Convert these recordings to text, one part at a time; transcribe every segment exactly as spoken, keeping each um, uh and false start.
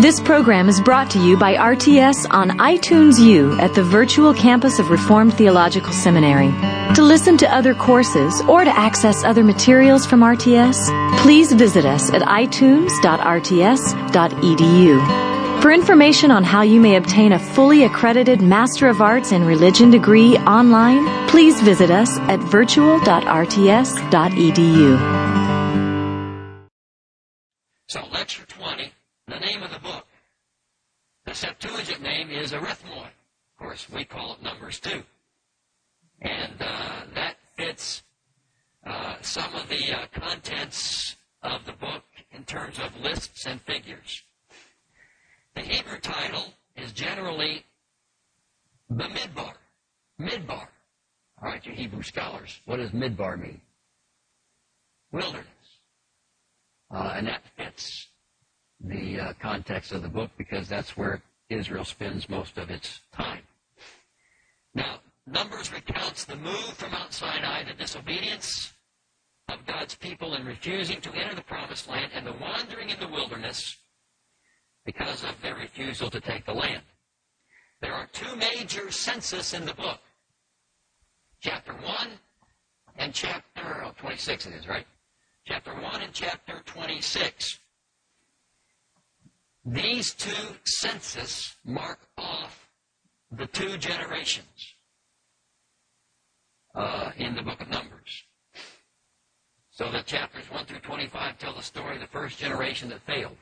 This program is brought to you by R T S on iTunes U at the virtual campus of Reformed Theological Seminary. To listen to other courses or to access other materials from R T S, please visit us at i tunes dot r t s dot e d u. For information on how you may obtain a fully accredited Master of Arts in Religion degree online, please visit us at virtual dot r t s dot e d u. So, Lecture twenty, the name of the book. The Septuagint name is Arithmoi. Of course, we call it Numbers two. And uh, that fits uh, some of the uh, contents of the book in terms of lists and figures. The Hebrew title is generally Bamidbar. Midbar. All right, you Hebrew scholars, what does Midbar mean? Wilderness. Uh, and that fits the uh, context of the book because that's where Israel spends most of its time. Now, Numbers recounts the move from Mount Sinai, the disobedience of God's people in refusing to enter the promised land, and the wandering in the wilderness because of their refusal to take the land. There are two major census in the book. Chapter one and chapter oh, twenty-six it is, right? Chapter one and chapter twenty-six. These two census mark off the two generations uh, in the book of Numbers. So that chapters one through twenty-five tell the story of the first generation that failed.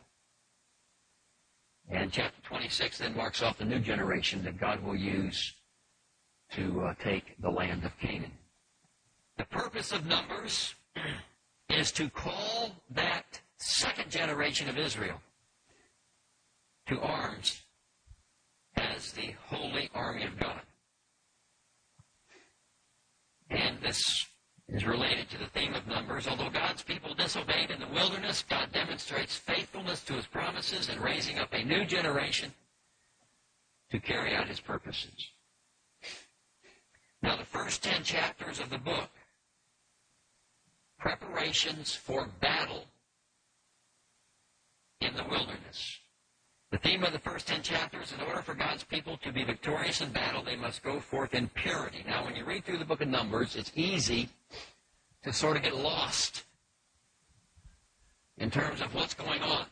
And chapter twenty-six then marks off the new generation that God will use to uh, take the land of Canaan. The purpose of Numbers is to call that second generation of Israel to arms as the holy army of God. And this is related to the theme of Numbers. Although God's people disobeyed in the wilderness, God demonstrates faithfulness to his promises in raising up a new generation to carry out his purposes. Now, the first ten chapters of the book, preparations for battle in the wilderness. The theme of the first ten chapters, in order for God's people to be victorious in battle, they must go forth in purity. Now, when you read through the book of Numbers, it's easy to sort of get lost in terms of what's going on.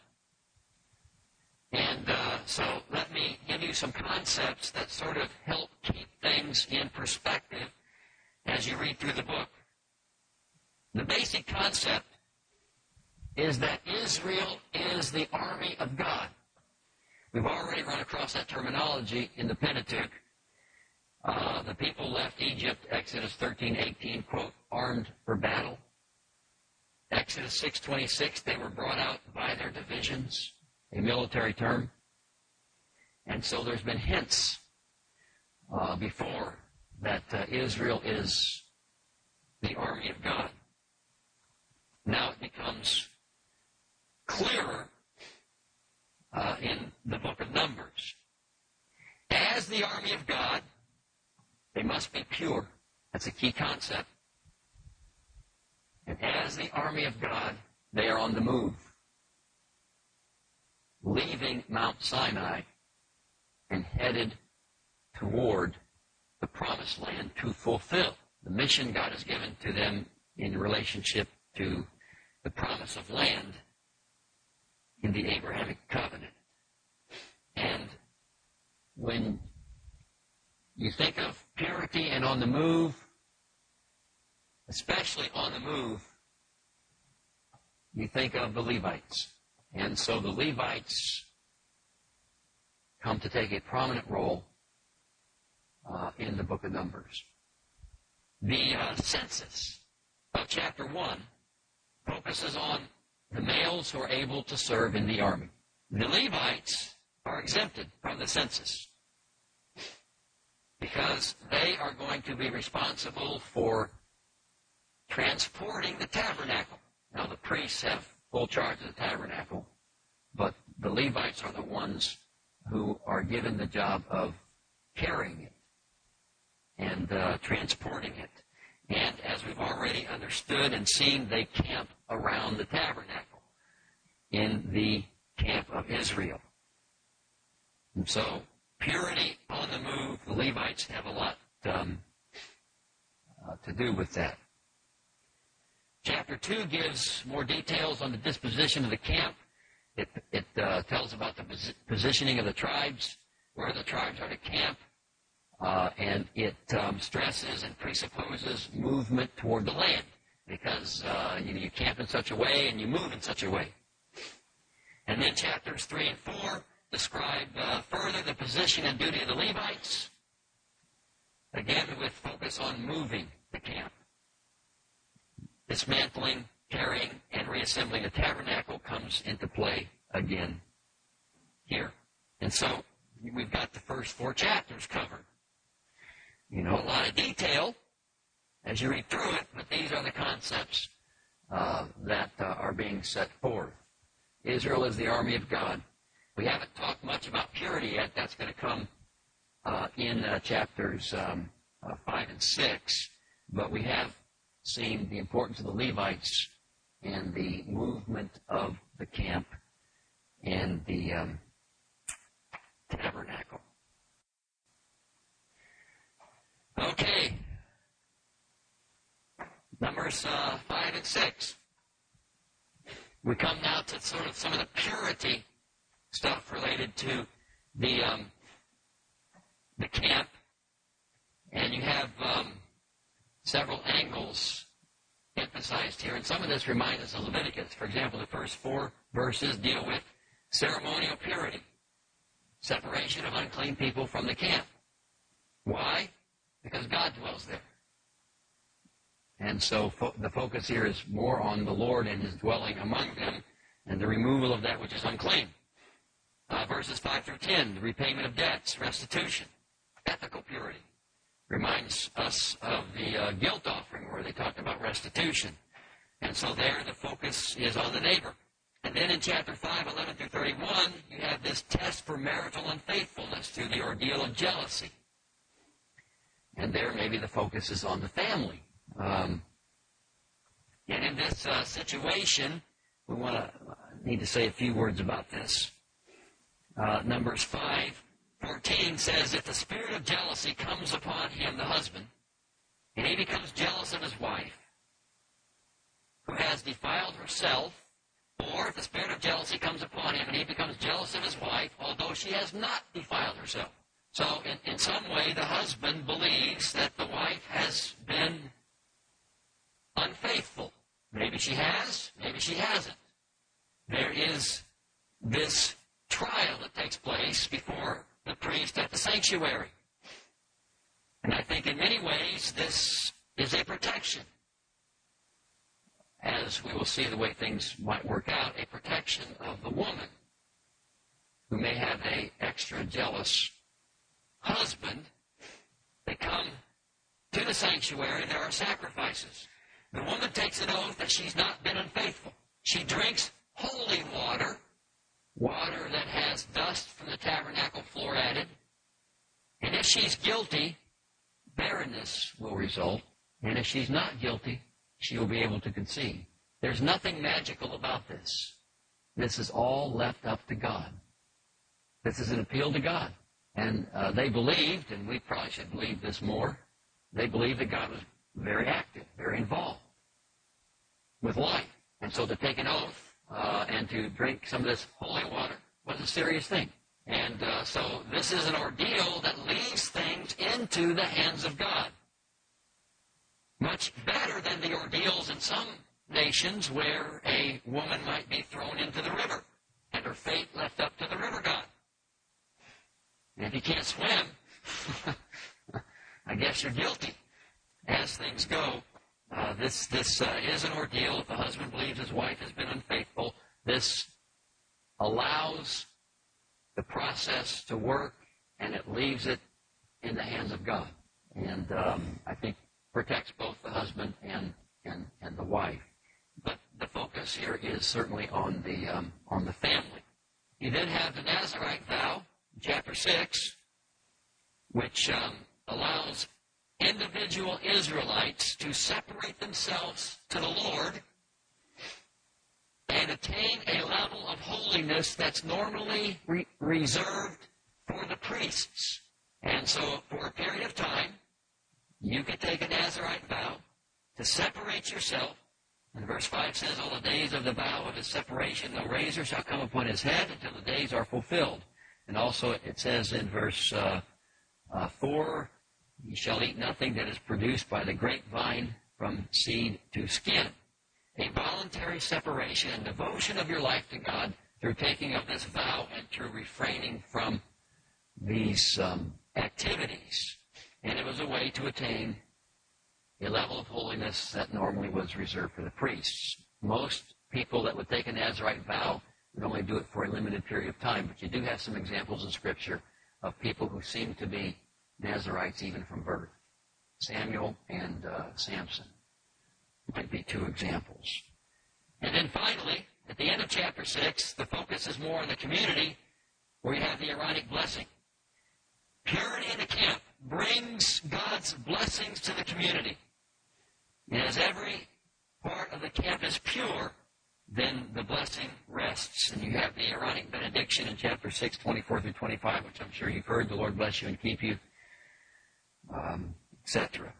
And uh, so let me give you some concepts that sort of help keep things in perspective as you read through the book. The basic concept is that Israel is the army of God. We've already run across that terminology in the Pentateuch. Uh, the people left Egypt, Exodus thirteen eighteen, quote, armed for battle. Exodus six twenty-six, they were brought out by their divisions, a military term. And so there's been hints uh, before that uh, Israel is the army of God. Now it becomes clearer uh, in the book of Numbers. As the army of God, they must be pure. That's a key concept. And as the army of God, they are on the move, leaving Mount Sinai and headed toward the promised land to fulfill the mission God has given to them in relationship to the promise of land in the Abrahamic covenant. And when you think of purity and on the move, especially on the move, you think of the Levites. And so the Levites come to take a prominent role uh, in the book of Numbers. The uh, census of chapter one focuses on the males who are able to serve in the army. The Levites are exempted from the census because they are going to be responsible for transporting the tabernacle. Now, the priests have full charge of the tabernacle, but the Levites are the ones who are given the job of carrying it and uh, transporting it. And as we've already understood and seen, they camp around the tabernacle in the camp of Israel. And so, purity on the move, the Levites have a lot um, uh, to do with that. Chapter two gives more details on the disposition of the camp. It, it uh, tells about the pos- positioning of the tribes, where the tribes are to camp, uh, and it um, stresses and presupposes movement toward the land, because uh, you, you camp in such a way and you move in such a way. And then chapters three and four describe uh, further the position and duty of the Levites, again with focus on moving the camp. Dismantling, carrying, and reassembling the tabernacle comes into play again here. And so we've got the first four chapters covered. You know, a lot of detail as you read through it, but these are the concepts uh, that uh, are being set forth. Israel is the army of God. We haven't talked much about purity yet. That's going to come uh, in uh, chapters um, uh, five and six. But we have seen the importance of the Levites and the movement of the camp and the um, tabernacle. Okay. Numbers uh, five and six. We come now to sort of some of the purity stuff related to the um, the camp, and you have um, several angles emphasized here, and some of this reminds us of Leviticus. For example, the first four verses deal with ceremonial purity, separation of unclean people from the camp. Why? Because God dwells there. And so fo- the focus here is more on the Lord and His dwelling among them and the removal of that which is unclean. Uh, verses five through ten, the repayment of debts, restitution, ethical purity. Reminds us of the uh, guilt offering where they talked about restitution. And so there the focus is on the neighbor. And then in chapter five, eleven through thirty-one, you have this test for marital unfaithfulness through the ordeal of jealousy. And there maybe the focus is on the family. Um, and in this uh, situation, we want to uh, need to say a few words about this. Uh, Numbers five fourteen says, if the spirit of jealousy comes upon him, the husband, and he becomes jealous of his wife, who has defiled herself, or if the spirit of jealousy comes upon him and he becomes jealous of his wife, although she has not defiled herself. So in, in some way, the husband believes that the wife has been unfaithful. Maybe she has, maybe she hasn't. There is this trial that takes place before the priest at the sanctuary. And I think in many ways this is a protection. As we will see the way things might work out, a protection of the woman who may have an extra jealous husband. They come to the sanctuary, there are sacrifices. The woman takes an oath that she's not been unfaithful. She drinks holy water, water that has dust from the tabernacle floor added. And if she's guilty, barrenness will result. And if she's not guilty, she will be able to conceive. There's nothing magical about this. This is all left up to God. This is an appeal to God. And uh, they believed, and we probably should believe this more, they believed that God was very active, very involved with life. And so to take an oath uh, and to drink some of this holy water was a serious thing. And uh, so this is an ordeal that leaves things into the hands of God. Much better than the ordeals in some nations where a woman might be thrown into the river and her fate left up to the river god. And if you can't swim, I guess you're guilty. As things go, uh, this this uh, is an ordeal. If the husband believes his wife has been unfaithful, this allows the process to work, and it leaves it in the hands of God. And um, I think protects both the husband and, and, and the wife. But the focus here is certainly on the um, on the family. You then have the Nazirite vow, chapter six, which um, allows individual Israelites to separate themselves to the Lord and attain a level of holiness that's normally re- reserved priests. And so for a period of time, you could take a Nazirite vow to separate yourself. And verse five says, all the days of the vow of his separation, no razor shall come upon his head until the days are fulfilled. And also it says in verse uh, uh, four, you shall eat nothing that is produced by the grapevine from seed to skin. A voluntary separation and devotion of your life to God through taking of this vow and through refraining from these um, activities. And it was a way to attain a level of holiness that normally was reserved for the priests. Most people that would take a Nazirite vow would only do it for a limited period of time, but you do have some examples in Scripture of people who seem to be Nazirites even from birth. Samuel and uh, Samson might be two examples. And then finally, at the end of chapter six, the focus is more on the community, where you have the Aaronic blessing. Purity in the camp brings God's blessings to the community. And as every part of the camp is pure, then the blessing rests. And you have the Aaronic benediction in chapter six, twenty-four through twenty-five, which I'm sure you've heard. The Lord bless you and keep you, um, et cetera.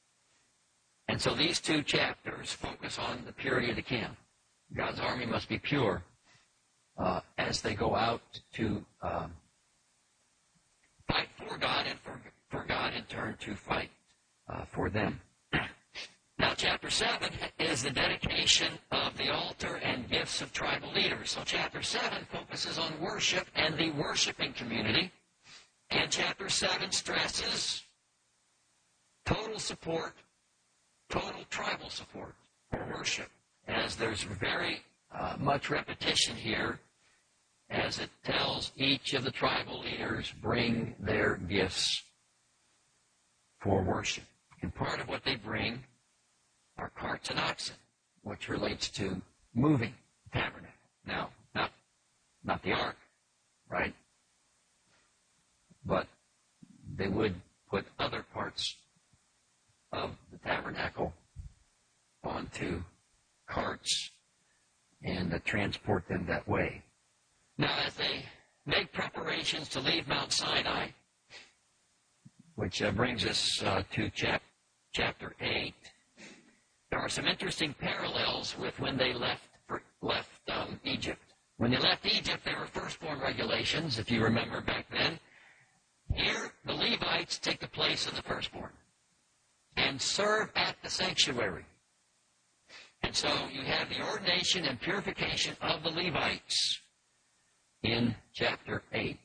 And so these two chapters focus on the purity of the camp. God's army must be pure uh, as they go out to um, fight for God and for, for God in turn to fight uh, for them. Now, chapter seven is the dedication of the altar and gifts of tribal leaders. So chapter seven focuses on worship and the worshiping community. And chapter seven stresses total support, total tribal support for worship, as there's very uh, much repetition here, as it tells each of the tribal leaders, bring their gifts for worship. And part of what they bring are carts and oxen, which relates to moving the tabernacle. Now, not, not the ark, right? But they would put other parts of the tabernacle onto carts and uh, transport them that way. Now, as they make preparations to leave Mount Sinai, which uh, brings us uh, to chap- chapter eight, there are some interesting parallels with when they left for, left um, Egypt. When they left Egypt, there were firstborn regulations, if you remember back then. Here, the Levites take the place of the firstborn and serve at the sanctuary. And so you have the ordination and purification of the Levites in chapter eight.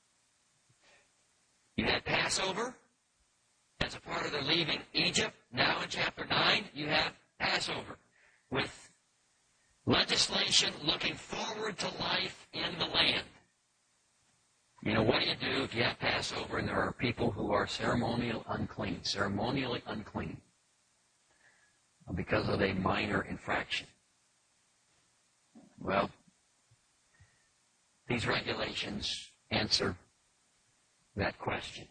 You had Passover as a part of their leaving Egypt. Now in chapter nine, you have Passover with legislation looking forward to life in the land. You know, what do you do if you have Passover and there are people who are ceremonially unclean, ceremonially unclean, because of a minor infraction? Well, these regulations answer that question.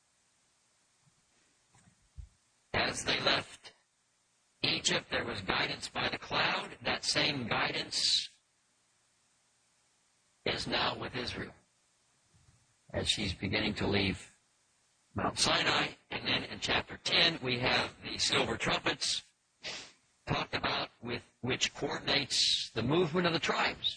As they left Egypt, there was guidance by the cloud. That same guidance is now with Israel, as she's beginning to leave Mount Sinai. And then in chapter ten, we have the silver trumpets talked about, with which coordinates the movement of the tribes.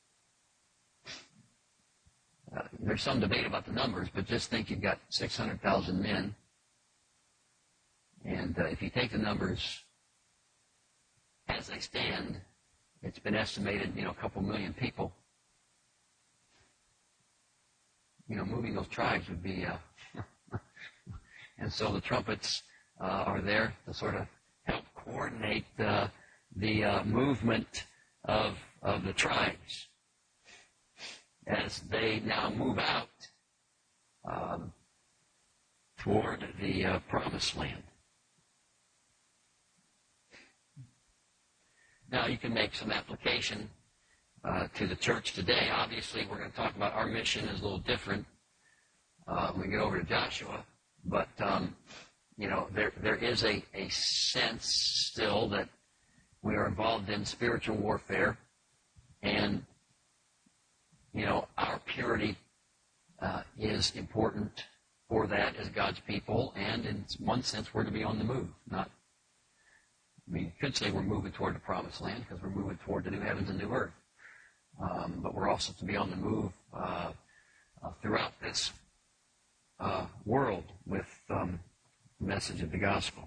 Uh, there's some debate about the numbers, but just think you've got six hundred thousand men. And uh, if you take the numbers as they stand, it's been estimated, you know, a couple million people. You know, moving those tribes would be, uh, and so the trumpets uh, are there to sort of help coordinate uh, the uh, movement of of the tribes as they now move out um, toward the uh, promised land. Now you can make some application uh, to the church today. Obviously, we're going to talk about our mission is a little different uh, when we get over to Joshua. But, um, you know, there there is a, a sense still that we are involved in spiritual warfare, and, you know, our purity uh, is important for that as God's people, and in one sense we're to be on the move. Not, I mean, you could say we're moving toward the promised land because we're moving toward the new heavens and new earth. Um, but we're also to be on the move uh, uh, throughout this uh, world with um, the message of the gospel.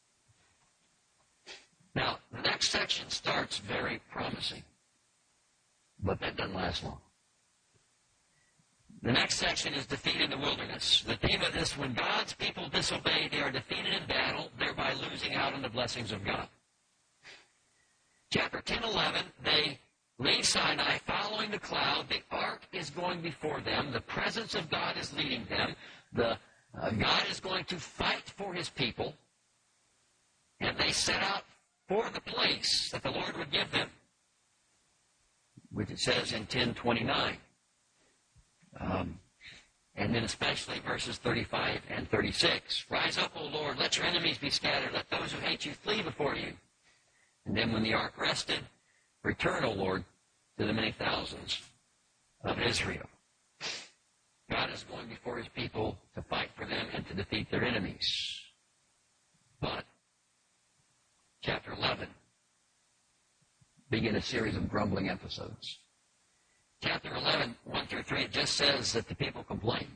Now, the next section starts very promising, but that doesn't last long. The next section is defeat in the wilderness. The theme of this, when God's people disobey, they are defeated in battle, thereby losing out on the blessings of God. Chapter ten, eleven, they leave Sinai following the cloud. The ark is going before them. The presence of God is leading them. The uh, God is going to fight for his people. And they set out for the place that the Lord would give them, which it says in ten twenty-nine. Um, and then especially verses thirty-five and thirty-six. Rise up, O Lord, let your enemies be scattered. Let those who hate you flee before you. And then when the ark rested, return, O Lord, to the many thousands of Israel. God is going before his people to fight for them and to defeat their enemies. But chapter eleven begin a series of grumbling episodes. Chapter eleven, one through three, it just says that the people complained.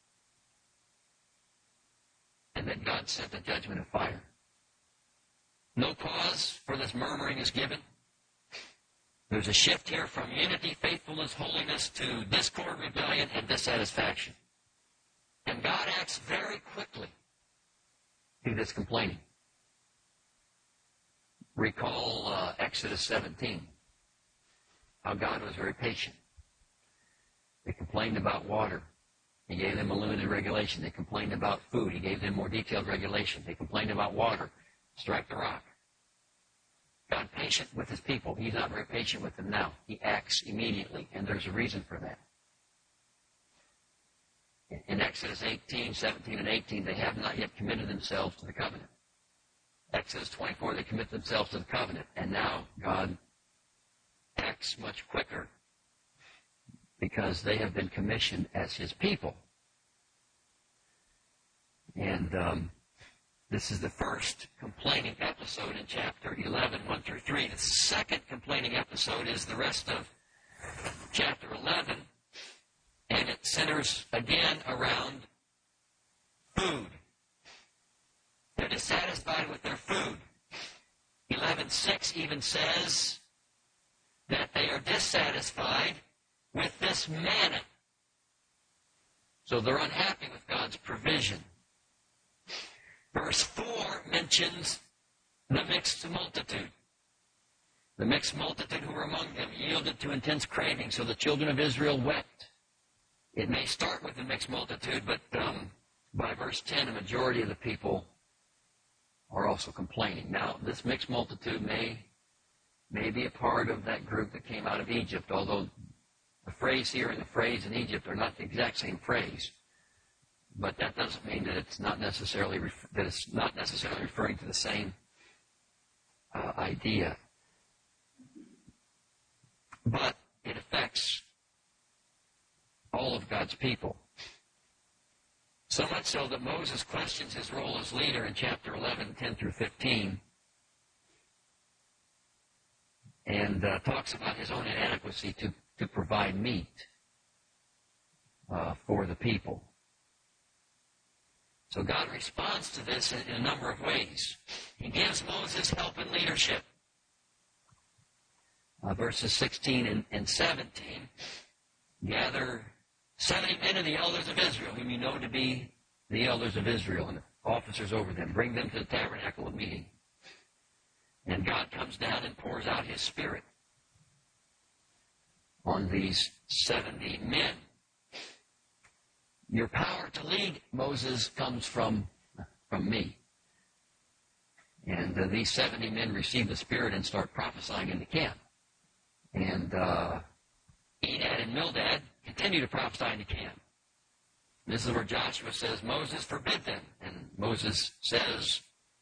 And that God sent a judgment of fire. No cause for this murmuring is given. There's a shift here from unity, faithfulness, holiness to discord, rebellion, and dissatisfaction. And God acts very quickly through this complaining. Recall uh, Exodus seventeen, how God was very patient. They complained about water. He gave them a limited regulation. They complained about food. He gave them more detailed regulation. They complained about water. Strike the rock. God patient with his people. He's not very patient with them now. He acts immediately, and there's a reason for that. In Exodus eighteen, seventeen, and eighteen, they have not yet committed themselves to the covenant. Exodus twenty-four, they commit themselves to the covenant, and now God acts much quicker because they have been commissioned as his people. And um, this is the first complaining episode in chapter eleven, one through three. The second complaining episode is the rest of chapter eleven, and it centers again around food. They're dissatisfied with their food. eleven six even says that they are dissatisfied with this manna. So they're unhappy with God's provision. Verse four mentions the mixed multitude. The mixed multitude who were among them yielded to intense craving, so the children of Israel wept. It may start with the mixed multitude, but um, by verse ten, a majority of the people are also complaining. Now, this mixed multitude may, may be a part of that group that came out of Egypt, although the phrase here and the phrase in Egypt are not the exact same phrase. But that doesn't mean that it's not necessarily ref- that it's not necessarily referring to the same uh, idea. But it affects all of God's people. So much so that Moses questions his role as leader in chapter eleven, ten through fifteen, and uh, talks about his own inadequacy to, to provide meat uh, for the people. So God responds to this in, in a number of ways. He gives Moses help in leadership. Uh, verses sixteen and, and seventeen, gather seventy men of the elders of Israel, whom you know to be the elders of Israel and officers over them. Bring them to the tabernacle of meeting. And God comes down and pours out his Spirit on these seventy men. Your power to lead, Moses, comes from, from me. And uh, these seventy men receive the Spirit and start prophesying in the camp. And uh, Enad and Mildad continue to prophesy in the camp. This is where Joshua says, Moses, forbid them. And Moses says,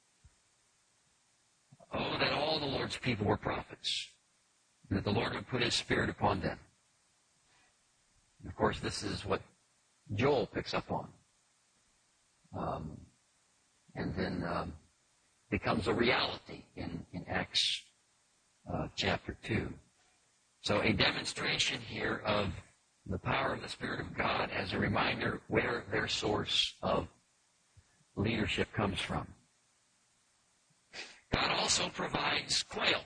oh, that all the Lord's people were prophets, and that the Lord would put his Spirit upon them. And of course, this is what Joel picks up on. Um, and then um, becomes a reality in, in Acts uh, chapter two. So a demonstration here of the power of the Spirit of God as a reminder where their source of leadership comes from. God also provides quail,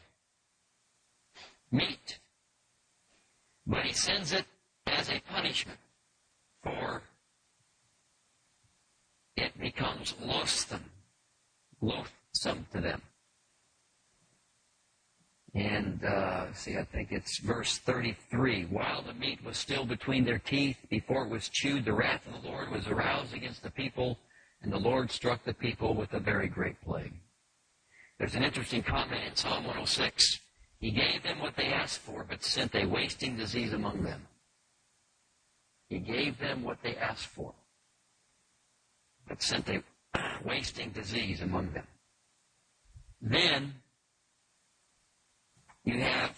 meat, but he sends it as a punishment, for it becomes loathsome, loathsome to them. And, uh, see, I think it's verse thirty-three. While the meat was still between their teeth, before it was chewed, the wrath of the Lord was aroused against the people, and the Lord struck the people with a very great plague. There's an interesting comment in Psalm one oh six. He gave them what they asked for, but sent a wasting disease among them. He gave them what they asked for, but sent a wasting disease among them. Then you have,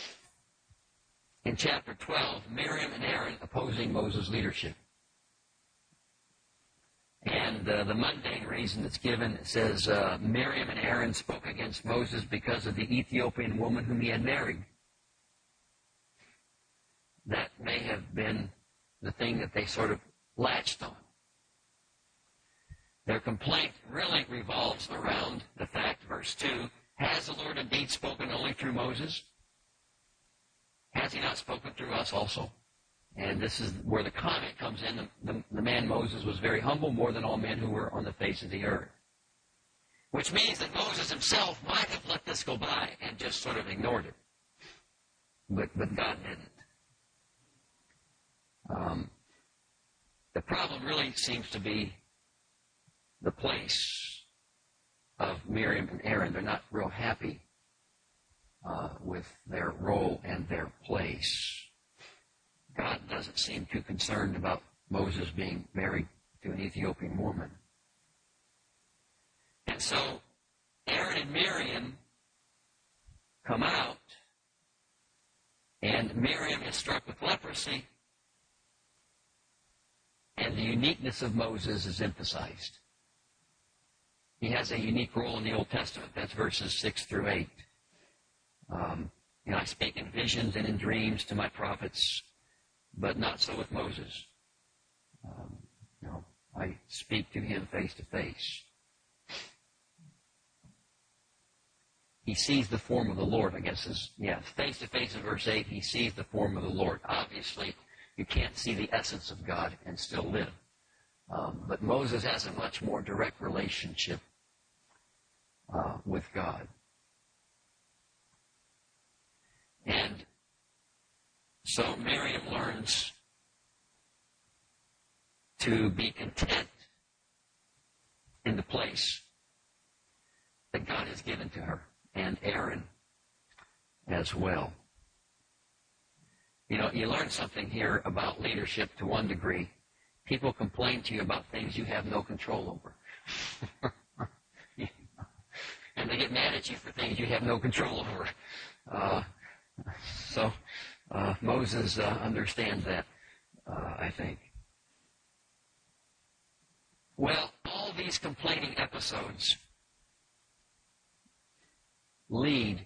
in chapter twelve, Miriam and Aaron opposing Moses' leadership. And uh, the mundane reason that's given, it says, uh, Miriam and Aaron spoke against Moses because of the Ethiopian woman whom he had married. That may have been the thing that they sort of latched on. Their complaint really revolves around the fact, verse two, has the Lord indeed spoken only through Moses? Has he not spoken through us also? And this is where the comment comes in. The, the, the man Moses was very humble, more than all men who were on the face of the earth. Which means that Moses himself might have let this go by and just sort of ignored it. But, but God didn't. Um, the problem really seems to be the place of Miriam and Aaron. They're not real happy uh, with their role and their place. God doesn't seem too concerned about Moses being married to an Ethiopian woman. And so Aaron and Miriam come out, and Miriam is struck with leprosy, and the uniqueness of Moses is emphasized. He has a unique role in the Old Testament. That's verses six through eight. Um, you know, I speak in visions and in dreams to my prophets, but not so with Moses. Um, you know, I speak to him face to face. He sees the form of the Lord, I guess is, yeah, face to face in verse eight, he sees the form of the Lord. Obviously, you can't see the essence of God and still live. Um, but Moses has a much more direct relationship uh, with God. And so Miriam learns to be content in the place that God has given to her, and Aaron as well. You know, you learn something here about leadership to one degree. People complain to you about things you have no control over. And they get mad at you for things you have no control over. Uh, so uh, Moses uh, understands that, uh, I think. Well, all these complaining episodes lead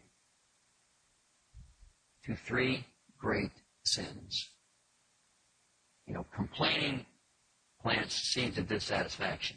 to three great sins. You know, complaining plants seeds of dissatisfaction.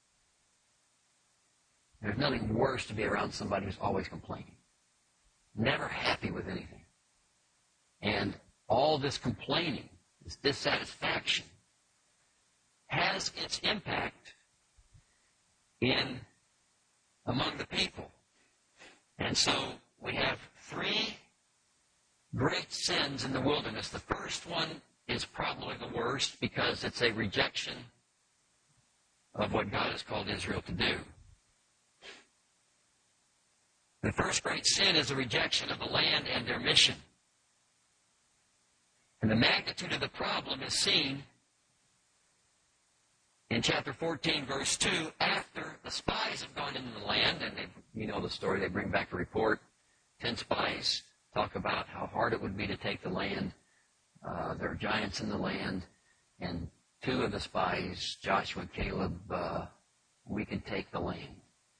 There's nothing worse to be around somebody who's always complaining. Never happy with anything. And all this complaining, this dissatisfaction, has its impact in among the people. And so we have three great sins in the wilderness. The first one is probably the worst because it's a rejection of what God has called Israel to do. The first great sin is a rejection of the land and their mission. And the magnitude of the problem is seen in chapter fourteen, verse two, after the spies have gone into the land, and they, you know the story, they bring back a report. Ten spies talk about how hard it would be to take the land. Uh, there are giants in the land, and two of the spies, Joshua and Caleb, uh, we can take the land.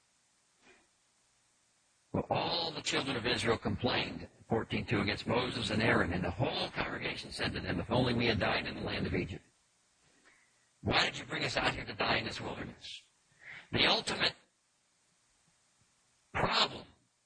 Well, all the children of Israel complained, fourteen two, against Moses and Aaron, and the whole congregation said to them, if only we had died in the land of Egypt. Why did you bring us out here to die in this wilderness? The ultimate problem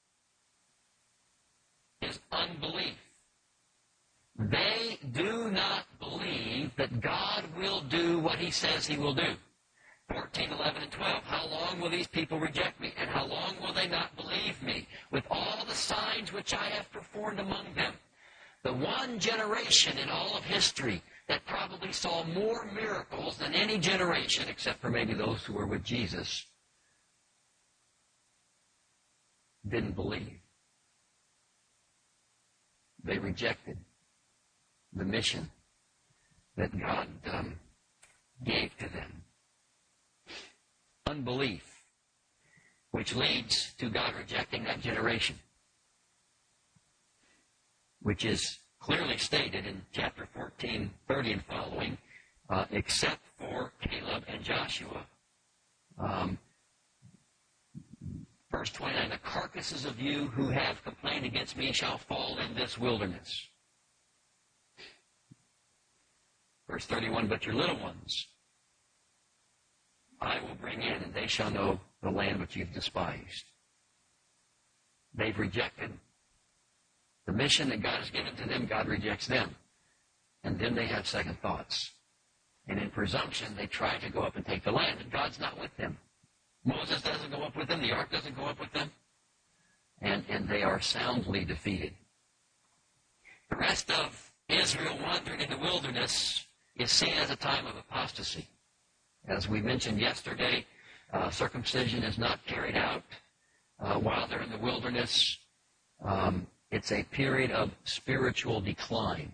is unbelief. They do not believe that God will do what he says he will do. fourteen, eleven, and twelve. How long will these people reject me? And how long will they not believe me? With all the signs which I have performed among them. The one generation in all of history that probably saw more miracles than any generation, except for maybe those who were with Jesus, didn't believe. They rejected the mission that God um, gave to them. Unbelief, which leads to God rejecting that generation, which is clearly stated in chapter fourteen, thirty and following, uh, except for Caleb and Joshua. Um, verse twenty-nine, the carcasses of you who have complained against me shall fall in this wilderness. Verse thirty-one, but your little ones I will bring in, and they shall know the land which you've despised. They've rejected the mission that God has given to them. God rejects them. And then they have second thoughts. And in presumption, they try to go up and take the land, and God's not with them. Moses doesn't go up with them. The ark doesn't go up with them. And, and they are soundly defeated. The rest of Israel wandering in the wilderness is seen as a time of apostasy. As we mentioned yesterday, uh, circumcision is not carried out uh, while they're in the wilderness. Um, it's a period of spiritual decline.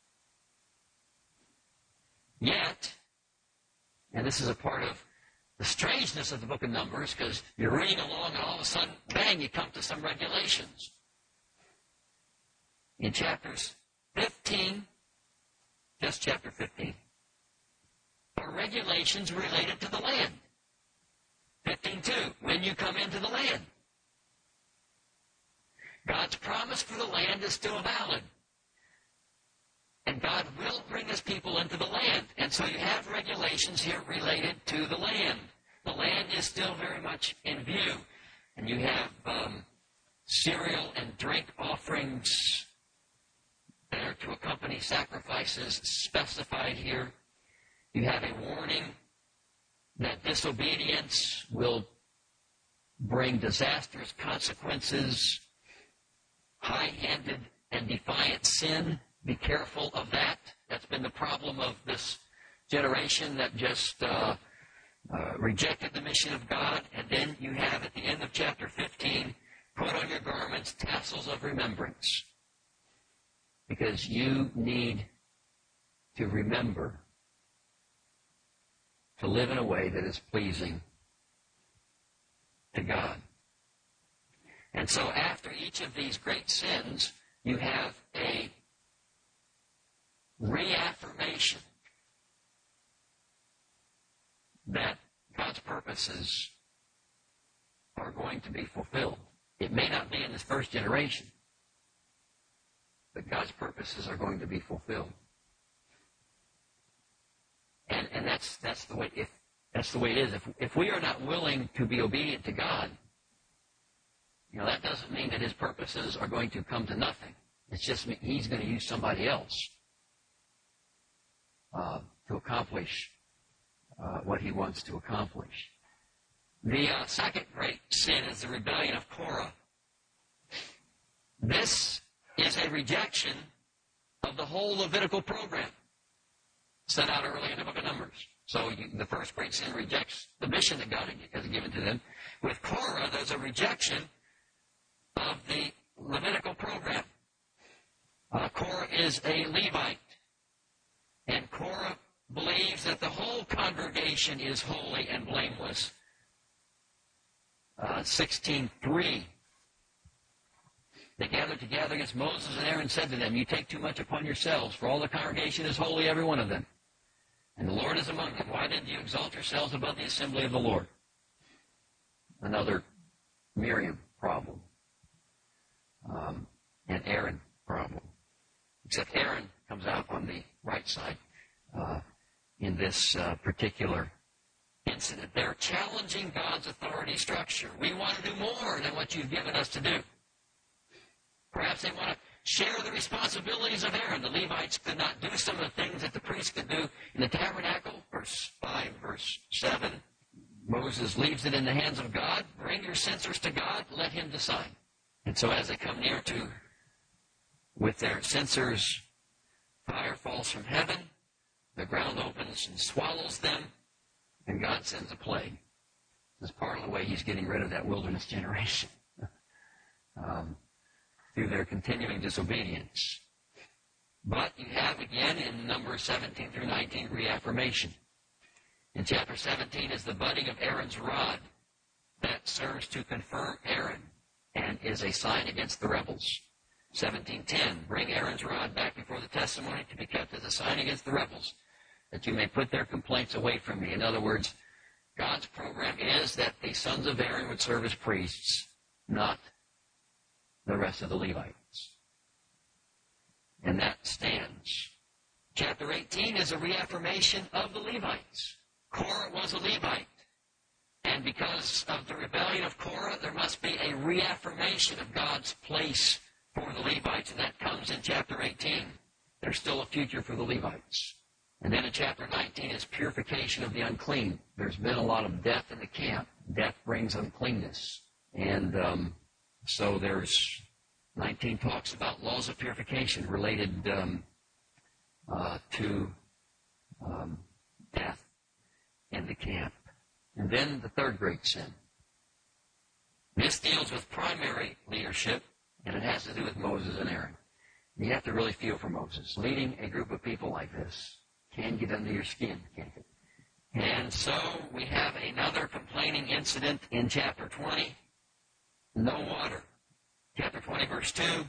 Yet, and this is a part of the strangeness of the book of Numbers, because you're reading along and all of a sudden, bang, you come to some regulations. In chapters fifteen, just chapter fifteen, are regulations related to the land. fifteen two, when you come into the land. God's promise for the land is still valid. And God will bring his people into the land. And so you have regulations here related to the land. The land is still very much in view. And you have um, cereal and drink offerings that are to accompany sacrifices specified here. You have a warning that disobedience will bring disastrous consequences. High-handed and defiant sin, be careful of that. That's been the problem of this generation that just uh, uh, rejected the mission of God. And then you have at the end of chapter fifteen, put on your garments tassels of remembrance. Because you need to remember to live in a way that is pleasing to God. And so after each of these great sins, you have a reaffirmation that God's purposes are going to be fulfilled. It may not be in this first generation, but God's purposes are going to be fulfilled. And and that's that's the way if that's the way it is. If if we are not willing to be obedient to God, you know, that doesn't mean that his purposes are going to come to nothing. It's just he's going to use somebody else uh, to accomplish uh, what he wants to accomplish. The uh, second great sin is the rebellion of Korah. This is a rejection of the whole Levitical program set out early in the book of Numbers. So you, the first great sin rejects the mission that God has given to them. With Korah, there's a rejection of the Levitical program. Uh, Korah is a Levite. And Korah believes that the whole congregation is holy and blameless. Uh, sixteen three. They gathered together against Moses, and Aaron said to them, you take too much upon yourselves, for all the congregation is holy, every one of them. and the Lord is among them. Why did you exalt yourselves above the assembly of the Lord? Another Miriam problem. Um, and Aaron problem. Except Aaron comes out on the right side uh, in this uh, particular incident. They're challenging God's authority structure. We want to do more than what you've given us to do. Perhaps they want to share the responsibilities of Aaron. The Levites could not do some of the things that the priests could do in the tabernacle. Verse five, verse seven. Moses leaves it in the hands of God. Bring your censers to God. Let him decide. And so as they come near to, with their censers, fire falls from heaven. The ground opens and swallows them. And God sends a plague. This is part of the way he's getting rid of that wilderness generation. um, through their continuing disobedience. But you have again in Numbers seventeen through nineteen reaffirmation. In chapter seventeen is the budding of Aaron's rod that serves to confirm Aaron and is a sign against the rebels. seventeen ten, bring Aaron's rod back before the testimony to be kept as a sign against the rebels, that you may put their complaints away from me. In other words, God's program is that the sons of Aaron would serve as priests, not the rest of the Levites. And that stands. Chapter eighteen is a reaffirmation of the Levites. Korah was a Levite. And because of the rebellion of Korah, there must be a reaffirmation of God's place for the Levites. And that comes in chapter eighteen. There's still a future for the Levites. And then in chapter nineteen is purification of the unclean. There's been a lot of death in the camp. Death brings uncleanness. And um, so there's nineteen talks about laws of purification related um, uh, to um, death in the camp. And then the third great sin. This deals with primary leadership, and it has to do with Moses and Aaron. You have to really feel for Moses. Leading a group of people like this can get under your skin, can't it? And so we have another complaining incident in chapter twenty. No water. Chapter twenty, verse two.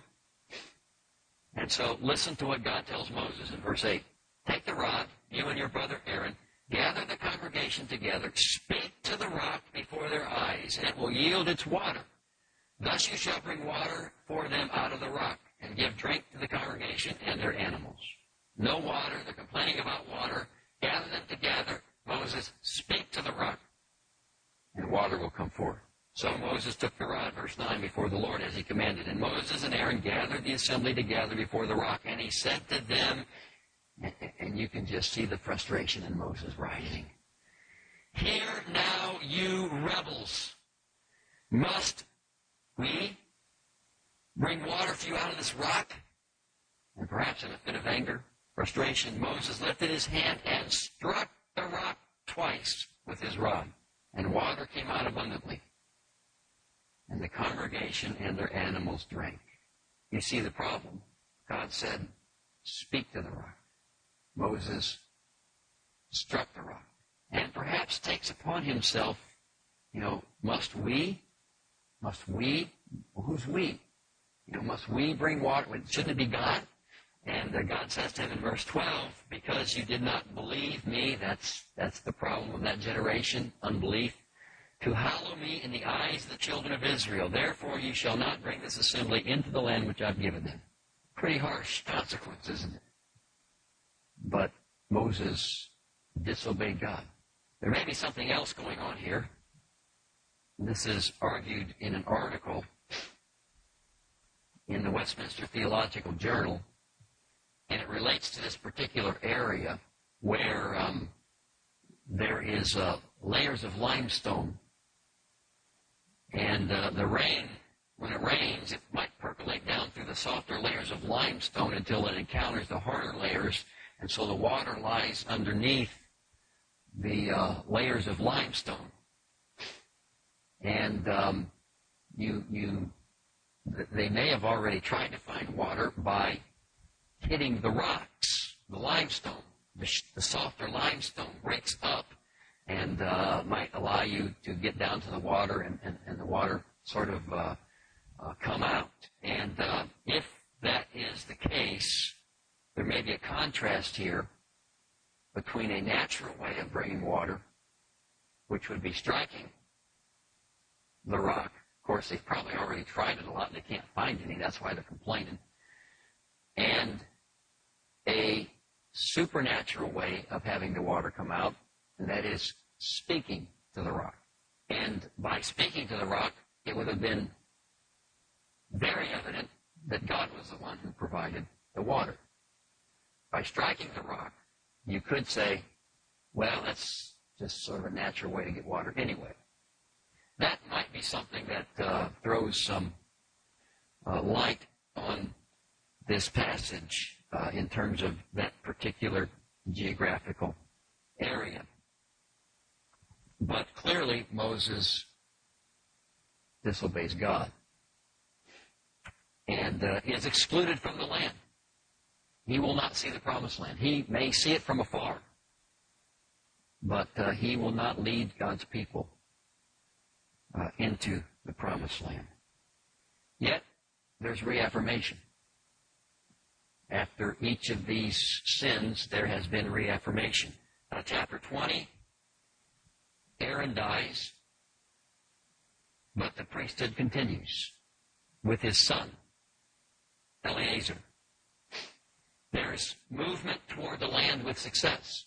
And so listen to what God tells Moses in verse eight. Take the rod, you and your brother Aaron, gather the congregation together, speak to the rock before their eyes, and it will yield its water. Thus you shall bring water for them out of the rock, and give drink to the congregation and their animals. No water, they're complaining about water. Gather them together. Moses, speak to the rock, and water will come forth. So Moses took the rod, verse nine, before the Lord as he commanded. And Moses and Aaron gathered the assembly together before the rock. And he said to them, and you can just see the frustration in Moses rising. Hear now, you rebels. Must we bring water for you out of this rock? And perhaps in a fit of anger, frustration, Moses lifted his hand and struck the rock twice with his rod. And water came out abundantly. And the congregation and their animals drank. You see the problem. God said, speak to the rock. Moses struck the rock. And perhaps takes upon himself, you know, must we? Must we? Well, who's we? You know, must we bring water? Shouldn't it be God? And uh, God says to him in verse twelve, because you did not believe me, that's, that's the problem of that generation, unbelief. To hallow me in the eyes of the children of Israel. Therefore you shall not bring this assembly into the land which I've given them. Pretty harsh consequence, isn't it? But Moses disobeyed God. There may be something else going on here. This is argued in an article in the Westminster Theological Journal, and it relates to this particular area where um, there is uh, layers of limestone. And uh, the rain, when it rains, it might percolate down through the softer layers of limestone until it encounters the harder layers. And so the water lies underneath the uh, layers of limestone. And um, you, you, they may have already tried to find water by hitting the rocks, the limestone. The, the softer limestone breaks up and uh, might allow you to get down to the water and, and, and the water sort of uh, uh, come out. And uh, if that is the case, there may be a contrast here between a natural way of bringing water, which would be striking the rock. Of course, they've probably already tried it a lot and they can't find any. That's why they're complaining. And a supernatural way of having the water come out, and that is speaking to the rock. And by speaking to the rock, it would have been very evident that God was the one who provided the water. By striking the rock, you could say, well, that's just sort of a natural way to get water anyway. That might be something that uh, throws some uh, light on this passage uh, in terms of that particular geographical area. But clearly, Moses disobeys God and uh, is excluded from the land. He will not see the promised land. He may see it from afar, but uh, he will not lead God's people uh, into the promised land. Yet, there's reaffirmation. After each of these sins, there has been reaffirmation. Uh, chapter twenty, Aaron dies, but the priesthood continues with his son, Eleazar. There's movement toward the land with success.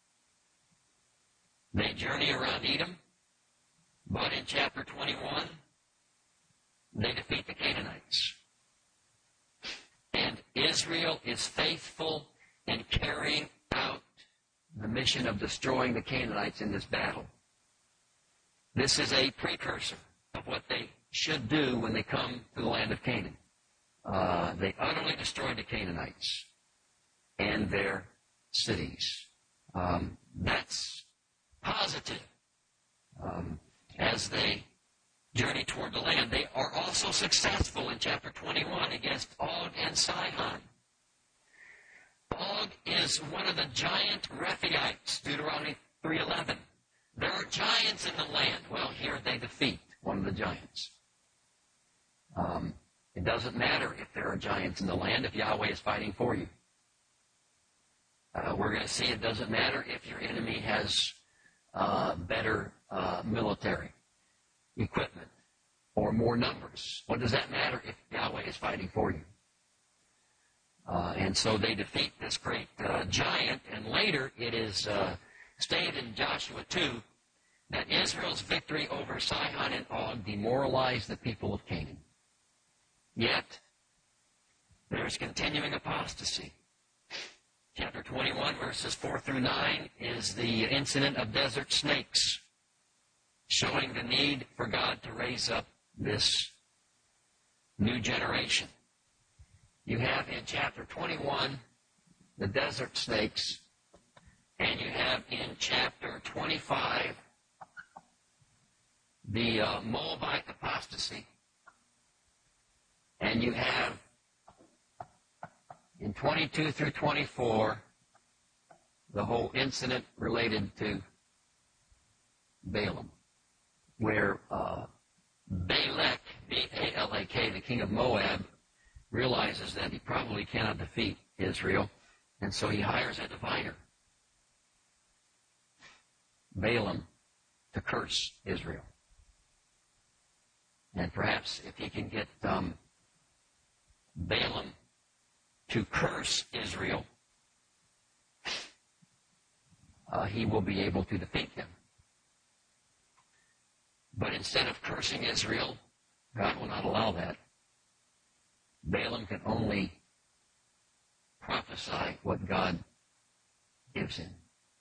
They journey around Edom, but in chapter twenty-one, they defeat the Canaanites. And Israel is faithful in carrying out the mission of destroying the Canaanites in this battle. This is a precursor of what they should do when they come to the land of Canaan. Uh, they utterly destroyed the Canaanites and their cities. Um, that's positive. Um, as they journey toward the land, they are also successful in chapter twenty-one against Og and Sihon. Og is one of the giant Rephaites, Deuteronomy three eleven. There are giants in the land. Well, here they defeat one of the giants. Um, it doesn't matter if there are giants in the land if Yahweh is fighting for you. Uh, we're going to see it doesn't matter if your enemy has uh, better uh, military equipment or more numbers. What does that matter if Yahweh is fighting for you? Uh, and so they defeat this great uh, giant, and later it is uh, stated in Joshua two that Israel's victory over Sihon and Og demoralized the people of Canaan. Yet, there's continuing apostasy. Chapter twenty-one, verses four through nine, is the incident of desert snakes, showing the need for God to raise up this new generation. You have in chapter twenty-one the desert snakes, and you have in chapter twenty-five the uh, Moabite apostasy, and you have in twenty-two through twenty-four the whole incident related to Balaam, where uh, Balak, B A L A K, the king of Moab, realizes that he probably cannot defeat Israel, and so he hires a diviner, Balaam, to curse Israel. And perhaps if he can get um, Balaam to curse Israel, uh, he will be able to defeat them. But instead of cursing Israel, God will not allow that. Balaam can only prophesy what God gives him.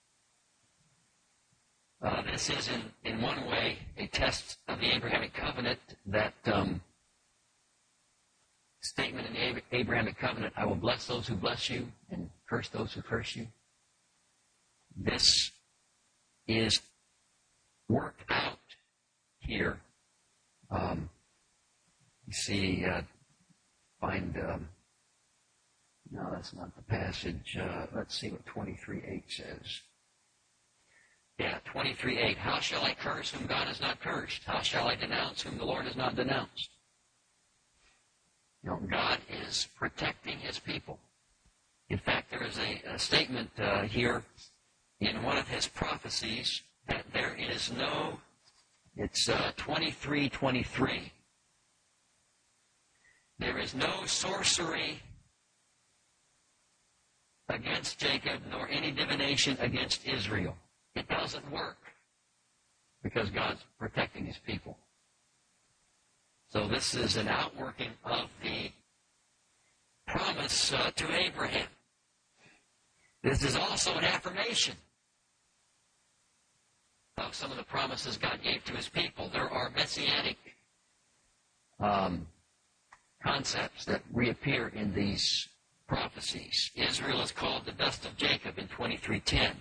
Uh, this is, in, in one way, a test of the Abrahamic covenant, that um, statement in the Abrahamic covenant, I will bless those who bless you and curse those who curse you. This is worked out here. Um, you see, uh, find, um, no, that's not the passage. Uh, let's see what twenty-three eight says. Yeah, twenty-three eight. How shall I curse whom God has not cursed? How shall I denounce whom the Lord has not denounced? You know, God is protecting his people. In fact, there is a, a statement uh, here in one of his prophecies that there is no, it's uh, twenty-three twenty-three. There is no sorcery against Jacob, nor any divination against Israel. It doesn't work because God's protecting his people. So this is an outworking of the promise uh, to Abraham. This is also an affirmation of some of the promises God gave to his people. There are messianic um, concepts that reappear in these prophecies. Israel is called the dust of Jacob in twenty-three ten.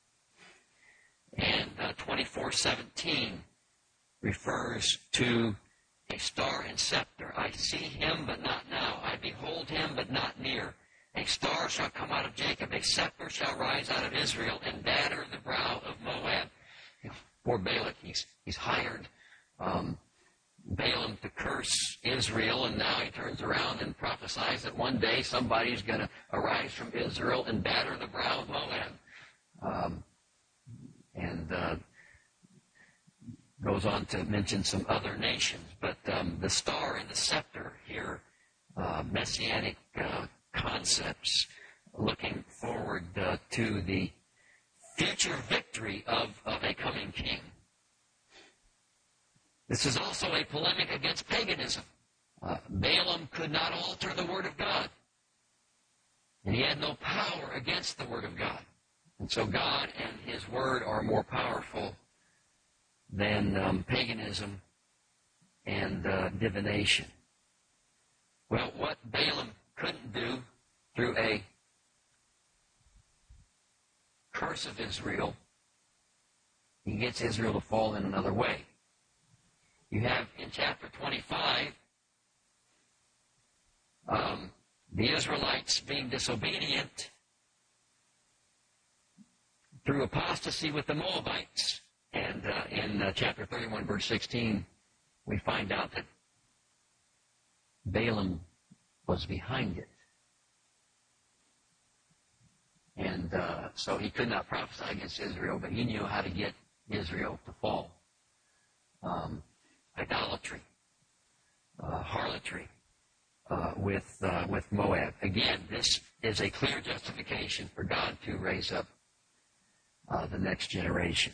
And uh, twenty-four seventeen refers to a star and scepter. I see him, but not now. I behold him, but not near. A star shall come out of Jacob. A scepter shall rise out of Israel and batter the brow of Moab. Poor Balak, he's, he's hired um, Balaam to curse Israel, and now he turns around and prophesies that one day somebody's going to arise from Israel and batter the brow of Moab. Um, and uh, goes on to mention some other nations. But um, the star and the scepter here, uh, messianic uh, concepts, looking forward uh, to the future victory of, of a coming king. This is also a polemic against paganism. Uh, Balaam could not alter the Word of God, and he had no power against the Word of God. And so God and his Word are more powerful than um, paganism and uh, divination. Well, what Balaam couldn't do through a curse of Israel, he gets Israel to fall in another way. You have in chapter twenty-five um, the Israelites being disobedient through apostasy with the Moabites. And uh, in uh, chapter thirty-one, verse sixteen, we find out that Balaam was behind it. And uh, so he could not prophesy against Israel, but he knew how to get Israel to fall. Um, idolatry, uh, harlotry uh, with, uh, with Moab. Again, this is a clear justification for God to raise up uh, the next generation.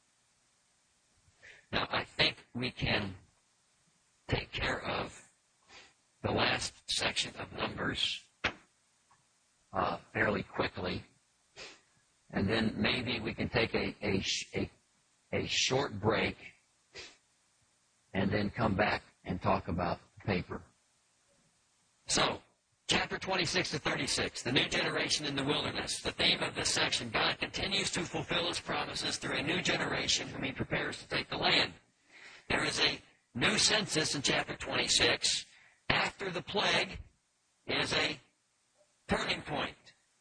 Now, I think we can take care of the last section of Numbers uh, fairly quickly, and then maybe we can take a, a, a, a short break and then come back and talk about the paper. So, chapter twenty-six to thirty-six, the new generation in the wilderness. The theme of this section, God continues to fulfill his promises through a new generation whom he prepares to take the land. There is a new census in chapter twenty-six. After the plague is a turning point.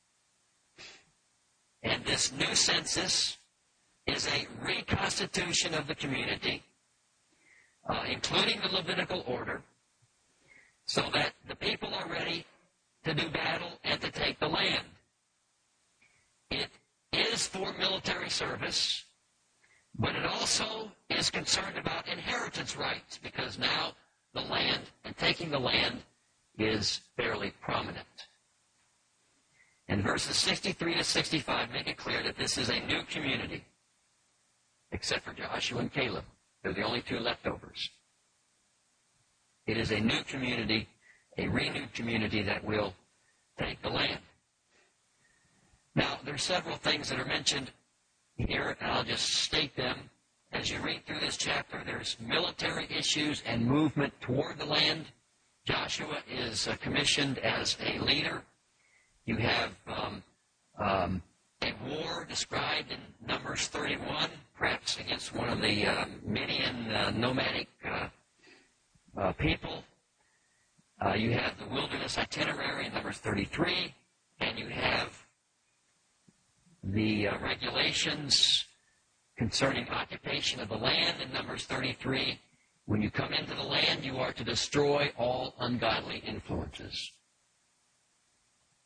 And this new census is a reconstitution of the community, uh, including the Levitical order, so that the people are ready to do battle and to take the land. It is for military service, but it also is concerned about inheritance rights, because now the land and taking the land is fairly prominent. And verses sixty-three to sixty-five make it clear that this is a new community, except for Joshua and Caleb. They're the only two leftovers. It is a new community, a renewed community that will take the land. Now, there are several things that are mentioned here, and I'll just state them. As you read through this chapter, there's military issues and movement toward the land. Joshua is uh, commissioned as a leader. You have um, um, a war described in Numbers thirty-one, perhaps against one of the uh, Midian uh, nomadic uh, uh, people. Uh, you have the wilderness itinerary in Numbers thirty-three, and you have the uh, regulations concerning occupation of the land in Numbers thirty-three. When you come into the land, you are to destroy all ungodly influences.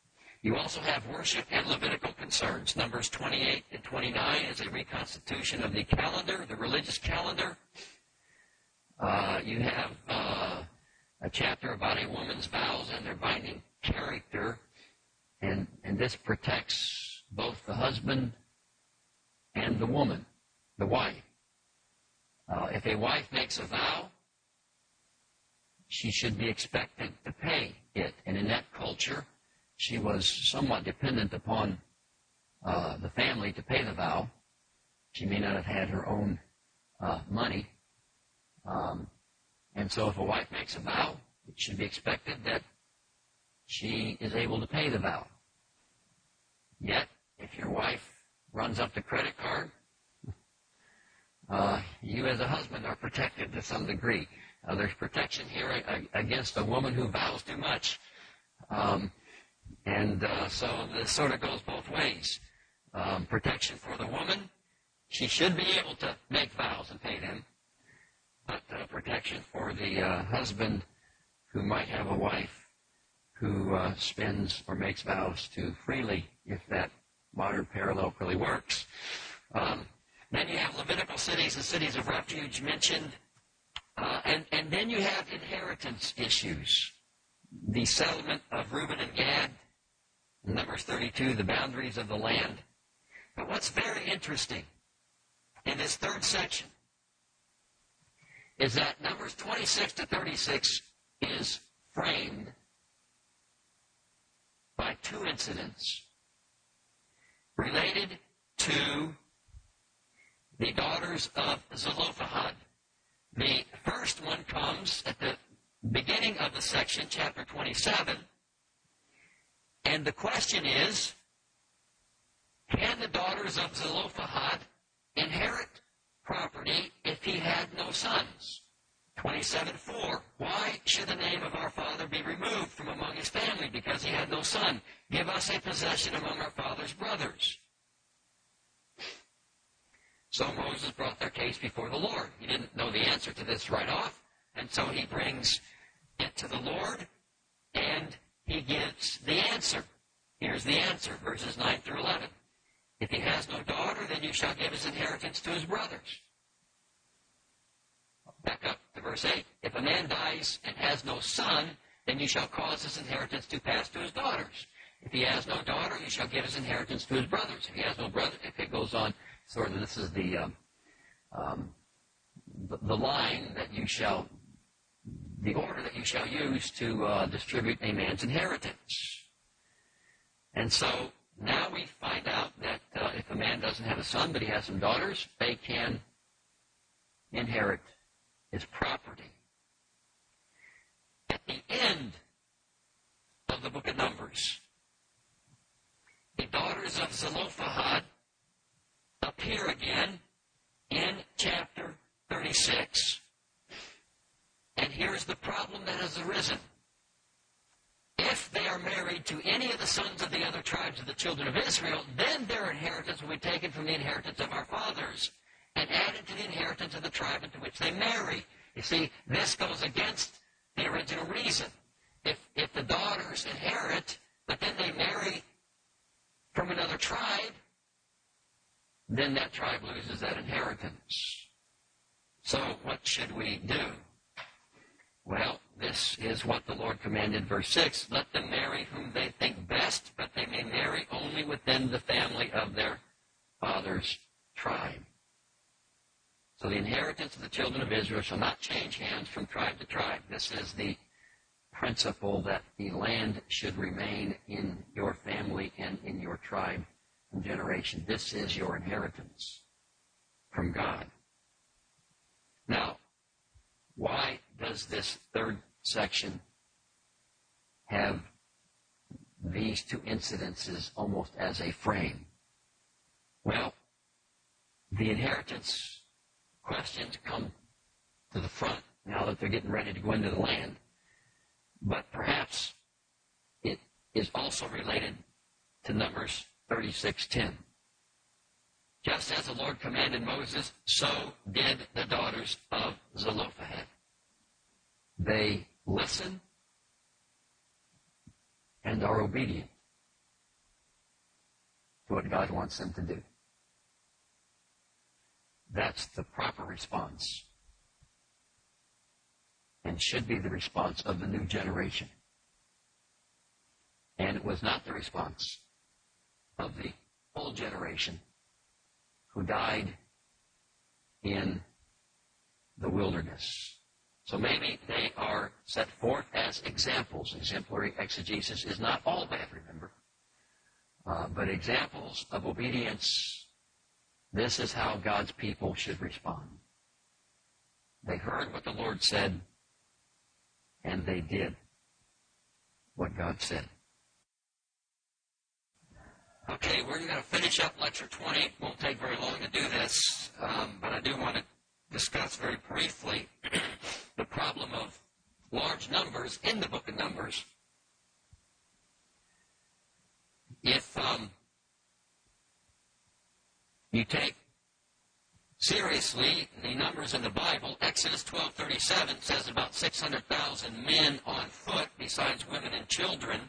You also have worship and Levitical concerns. Numbers twenty-eight and twenty-nine is a reconstitution of the calendar, the religious calendar. Uh, you have uh, a chapter about a woman's vows and their binding character, and, and this protects both the husband and the woman, the wife. Uh, if a wife makes a vow, she should be expected to pay it. And in that culture, she was somewhat dependent upon uh, the family to pay the vow. She may not have had her own uh, money. Um, and so if a wife makes a vow, it should be expected that she is able to pay the vow. Yet, if your wife runs up the credit card, uh, you as a husband are protected to some degree. Uh, there's protection here against a woman who vows too much. Um, and uh, so this sort of goes both ways. Um, protection for the woman. She should be able to make vows and pay them. But uh, protection for the uh, husband who might have a wife who uh, spends or makes vows too freely, if that modern parallel really works. Um, then you have Levitical cities and cities of refuge mentioned. Uh, and, and then you have inheritance issues. The settlement of Reuben and Gad, Numbers thirty-two, the boundaries of the land. But what's very interesting in this third section is that Numbers twenty-six to thirty-six is framed by two incidents related to the daughters of Zelophehad. The first one comes at the beginning of the section, chapter twenty-seven, and the question is, can the daughters of Zelophehad inherit property if he had no sons? twenty-seven four, why should the name of our father be removed from among his family because he had no son? Give us a possession among our father's brothers. So Moses brought their case before the Lord. He didn't know the answer to this right off, and so he brings it to the Lord, and he gives the answer. Here's the answer, verses nine through eleven. If he has no daughter, then you shall give his inheritance to his brothers. Back up to verse eight. If a man dies and has no son, then you shall cause his inheritance to pass to his daughters. If he has no daughter, you shall give his inheritance to his brothers. If he has no brother, if it goes on, sort of this is the, um, um, the, the line that you shall, the order that you shall use to uh, distribute a man's inheritance. And so now we find out that uh, if a man doesn't have a son, but he has some daughters, they can inherit his property. At the end of the book of Numbers, the daughters of Zelophehad appear again in chapter thirty-six. And here's the problem that has arisen. If they are married to any of the sons of the other tribes of the children of Israel, then their inheritance will be taken from the inheritance of our fathers and added to the inheritance of the tribe into which they marry. You see, this goes against the original reason. If, if the daughters inherit, but then they marry from another tribe, then that tribe loses that inheritance. So what should we do? Well, this is what the Lord commanded, verse six. Let them marry whom they think best, but they may marry only within the family of their father's tribe. So the inheritance of the children of Israel shall not change hands from tribe to tribe. This is the principle that the land should remain in your family and in your tribe and generation. This is your inheritance from God. Now, why does this third section have these two incidences almost as a frame? Well, the inheritance questions come to the front now that they're getting ready to go into the land. But perhaps it is also related to Numbers thirty-six ten. Just as the Lord commanded Moses, so did the daughters of Zelophehad. They listen and are obedient. what God wants them to do. That's the proper response, and should be the response of the new generation. And it was not the response of the old generation who died in the wilderness. So maybe they are set forth as examples. Exemplary exegesis is not all bad, remember. Uh, but examples of obedience, this is how God's people should respond. They heard what the Lord said, and they did what God said. Okay, we're going to finish up Lecture twenty. It won't take very long to do this, um, but I do want to discuss very briefly the problem of large numbers in the book of Numbers. If um, you take seriously the numbers in the Bible, Exodus twelve thirty-seven says about six hundred thousand men on foot, besides women and children,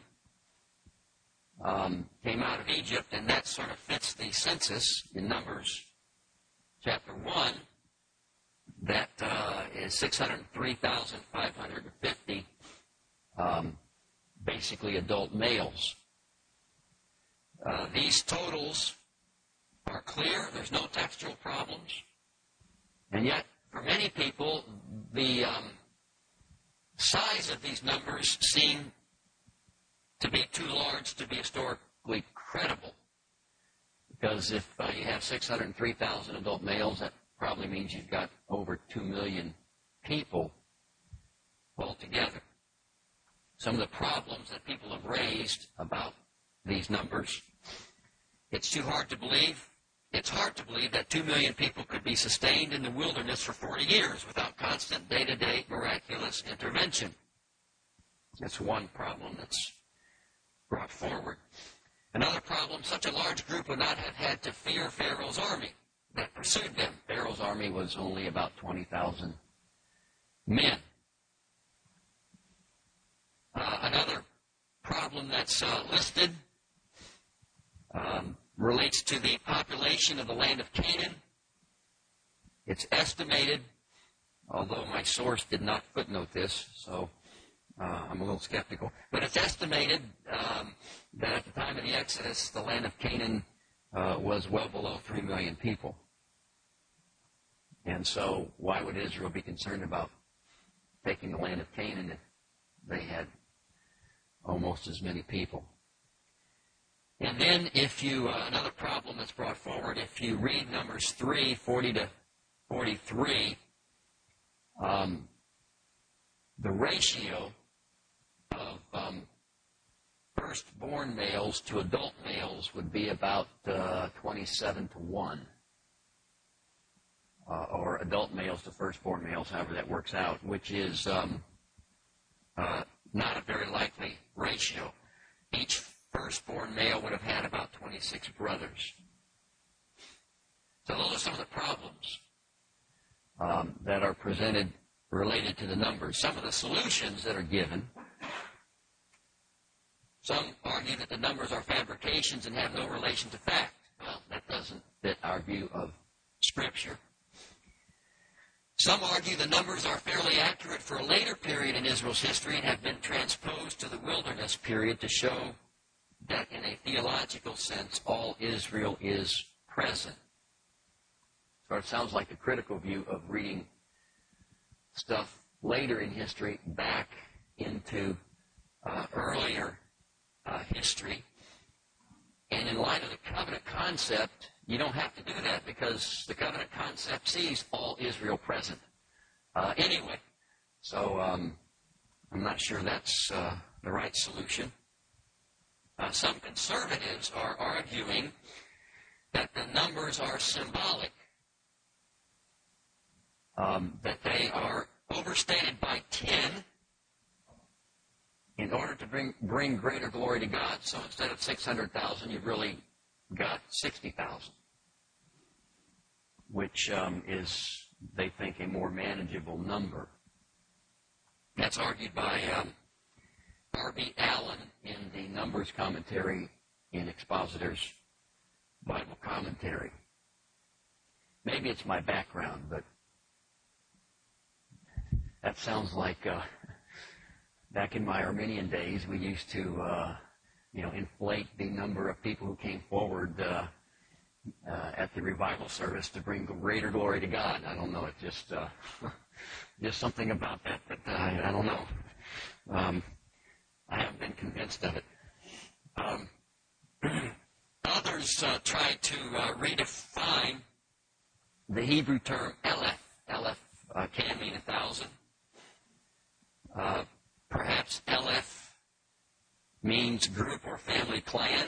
um, came out of Egypt, and that sort of fits the census in Numbers chapter one. That uh, is six hundred three thousand five hundred fifty um, basically adult males. Uh, these totals are clear. There's no textual problems. And yet, for many people, the um, size of these numbers seem to be too large to be historically credible. Because if uh, you have six hundred three thousand adult males, that probably means you've got over two million people altogether. Some of the problems that people have raised about these numbers, it's too hard to believe. It's hard to believe that two million people could be sustained in the wilderness for forty years without constant day-to-day miraculous intervention. That's one problem that's brought forward. Another problem, such a large group would not have had to fear Pharaoh's army that pursued them. Pharaoh's army was only about twenty thousand men. Uh, another problem that's uh, listed um, relates to the population of the land of Canaan. It's estimated, although my source did not footnote this, so uh, I'm a little skeptical, but it's estimated um, that at the time of the Exodus, the land of Canaan uh, was well below three million people. And so why would Israel be concerned about taking the land of Canaan if they had almost as many people? And then if you, uh, another problem that's brought forward, if you read Numbers three, forty to forty-three, um, the ratio of um, firstborn males to adult males would be about uh, twenty-seven to one. Uh, or adult males to firstborn males, however that works out, which is um, uh, not a very likely ratio. Each firstborn male would have had about twenty-six brothers. So those are some of the problems um, that are presented related to the numbers. Some of the solutions that are given. Some argue that the numbers are fabrications and have no relation to fact. Well, that doesn't fit our view of Scripture. Some argue the numbers are fairly accurate for a later period in Israel's history and have been transposed to the wilderness period to show that in a theological sense, all Israel is present. So it sounds like the critical view of reading stuff later in history back into uh, earlier uh, history. And in light of the covenant concept, you don't have to do that because the covenant concept sees all Israel present uh, anyway. So um, I'm not sure that's uh, the right solution. Uh, some conservatives are arguing that the numbers are symbolic, um, that they are overstated by ten in order to bring, bring greater glory to God. So instead of six hundred thousand, you've really got sixty thousand, which um, is, they think, a more manageable number. That's argued by um, R B Allen in the Numbers commentary in Expositors Bible commentary. Maybe it's my background, but that sounds like uh, back in my Arminian days, we used to, uh, you know, inflate the number of people who came forward uh, uh, at the revival service to bring greater glory to God. I don't know, it's just uh, just something about that, but uh, I don't know. Um, I haven't been convinced of it. Um, others uh, try to uh, redefine the Hebrew term Eleph. Eleph uh, can mean a thousand. Uh, perhaps Eleph means group or family clan.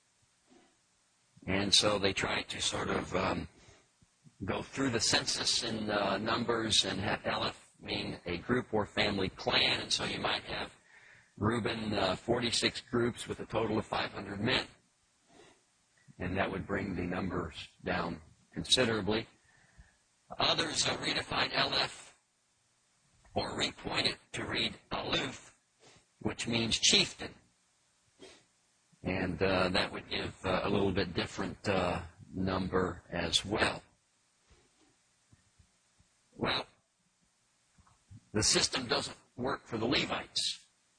And so they try to sort of um, go through the census in uh, numbers and have Eleph mean a group or family clan. And so you might have Reuben, uh, forty-six groups with a total of five hundred men. And that would bring the numbers down considerably. Others uh, redefine Eleph or repoint it to read Aluf, which means chieftain. And uh, that would give uh, a little bit different uh, number as well. Well, the system doesn't work for the Levites.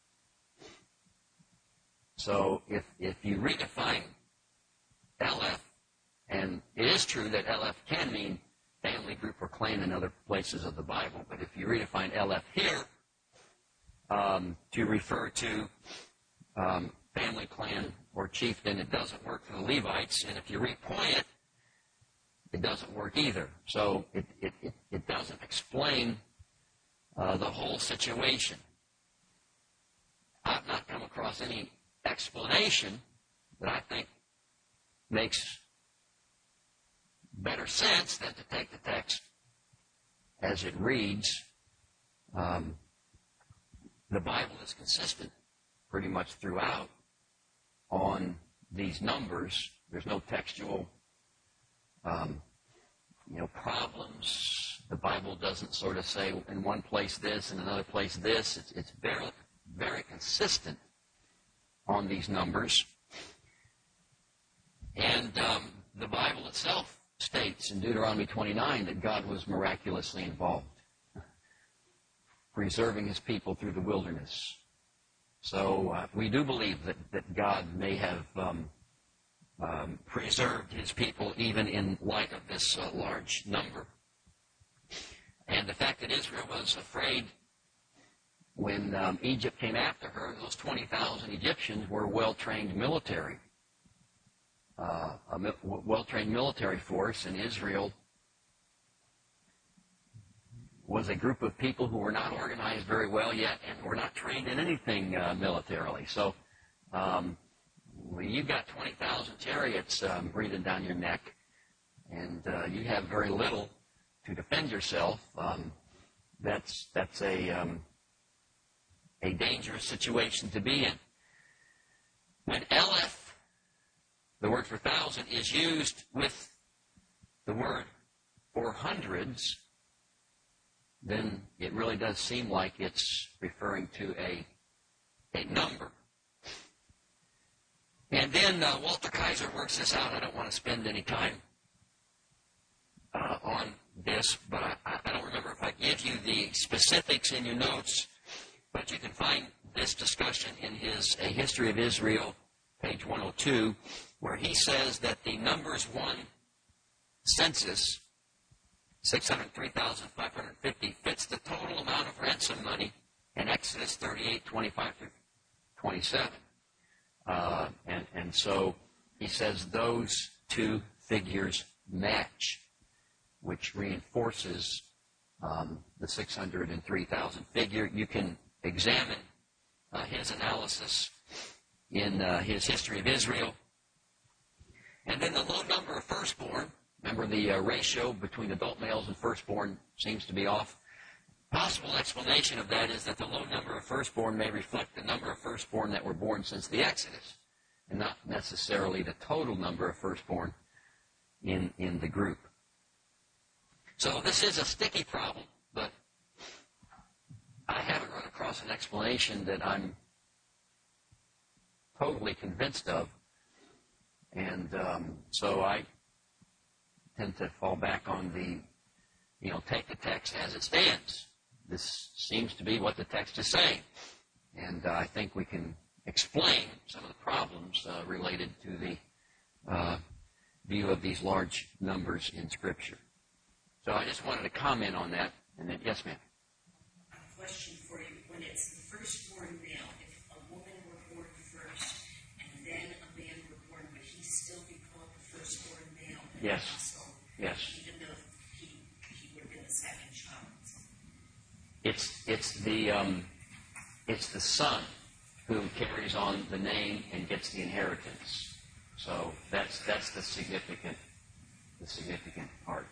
So if, if you redefine Eleph, and it is true that Eleph can mean family, group, or clan in other places of the Bible, but if you redefine Eleph here um, to refer to um, family, clan, or chieftain, it doesn't work for the Levites, and if you repoint it, it doesn't work either. So it, it, it, it doesn't explain uh, the whole situation. I've not come across any explanation that I think makes better sense than to take the text as it reads. Um, the Bible is consistent pretty much throughout on these numbers. There's no textual um, you know, problems. The Bible doesn't sort of say in one place this and another place this. It's, it's very, very consistent on these numbers. And um, the Bible itself states in Deuteronomy twenty-nine that God was miraculously involved, preserving his people through the wilderness. So uh, we do believe that, that God may have um, um, preserved his people even in light of this uh, large number. And the fact that Israel was afraid when um, Egypt came after her, those twenty thousand Egyptians were well-trained military. Uh, a mi- well-trained military force, and Israel was a group of people who were not organized very well yet and were not trained in anything uh, militarily. So um, when you've got twenty thousand chariots um, breathing down your neck and uh, you have very little to defend yourself, um, that's that's a, um, a dangerous situation to be in. When Eleph, the word for thousand, is used with the word for hundreds, then it really does seem like it's referring to a, a number. And then uh, Walter Kaiser works this out. I don't want to spend any time uh, on this, but I, I don't remember if I give you the specifics in your notes, but you can find this discussion in his A History of Israel, page one oh two, where he says that the Numbers one census, six hundred three thousand five hundred fifty, fits the total amount of ransom money in Exodus thirty-eight, twenty-five through twenty-seven. Uh, and, and so he says those two figures match, which reinforces um, the six hundred three thousand figure. You can examine uh, his analysis in uh, his History of Israel. And then the low number of firstborn, remember the uh, ratio between adult males and firstborn seems to be off. Possible explanation of that is that the low number of firstborn may reflect the number of firstborn that were born since the Exodus, and not necessarily the total number of firstborn in, in the group. So this is a sticky problem, but I haven't run across an explanation that I'm totally convinced of. And um, so I tend to fall back on the, you know, take the text as it stands. This seems to be what the text is saying. And uh, I think we can explain some of the problems uh, related to the uh, view of these large numbers in Scripture. So I just wanted to comment on that. And then, yes, ma'am. A question for you. When it's the firstborn male, if a woman were born first and then a man were born, would he still be called the firstborn male? Yes. Also, yes. Even though he, he would have been the second child. It's it's the um, it's the son who carries on the name and gets the inheritance. So that's that's the significant the significant part.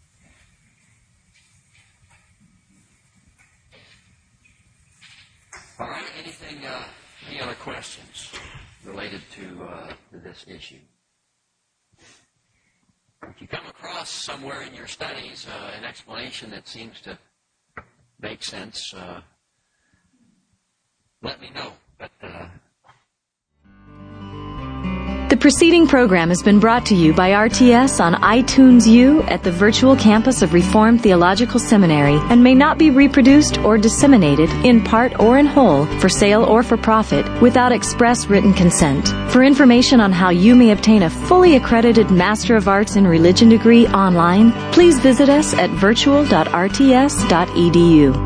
All right. Anything? Uh, any other questions related to uh, to this issue? If you come across somewhere in your studies uh, an explanation that seems to make sense, uh, let me know. But uh, The preceding program has been brought to you by R T S on iTunes U at the virtual campus of Reformed Theological Seminary and may not be reproduced or disseminated in part or in whole for sale or for profit without express written consent. For information on how you may obtain a fully accredited Master of Arts in Religion degree online, please visit us at virtual dot r t s dot e d u.